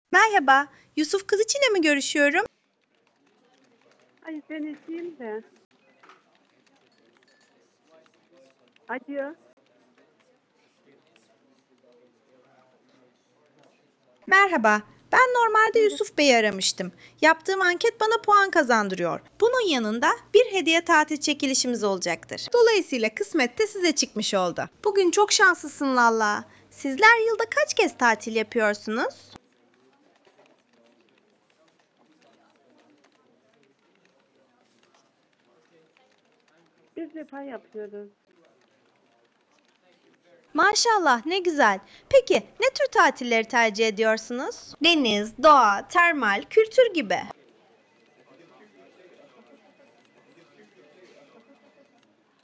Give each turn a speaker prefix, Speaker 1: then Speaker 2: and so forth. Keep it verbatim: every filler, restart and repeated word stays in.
Speaker 1: Merhaba, Yusuf Kılıç ile mi görüşüyorum?
Speaker 2: Ay ben Esin'im de. Alo.
Speaker 1: Merhaba, ben normalde
Speaker 2: Merhaba.
Speaker 1: Yusuf Bey'i aramıştım. Yaptığım anket bana puan kazandırıyor. Bunun yanında bir hediye tatil çekilişimiz olacaktır. Dolayısıyla kısmet de size çıkmış oldu. Bugün çok şanslısın valla. Sizler yılda kaç kez tatil yapıyorsunuz?
Speaker 2: Bir defa yapıyoruz.
Speaker 1: Maşallah, ne güzel. Peki ne tür tatilleri tercih ediyorsunuz? Deniz, doğa, termal, kültür gibi.